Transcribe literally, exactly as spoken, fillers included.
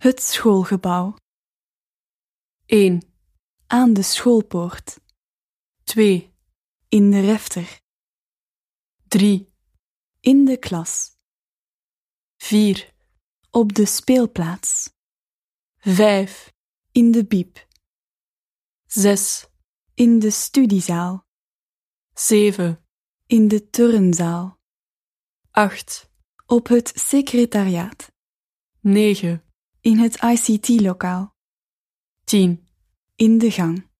Het schoolgebouw. één. Aan de schoolpoort. twee. In de refter. drie. In de klas. vier. Op de speelplaats. vijf. In de bieb. zes. In de studiezaal. zeven. In de turnzaal. acht. Op het secretariaat. negen. In het I C T-lokaal. tien. In de gang.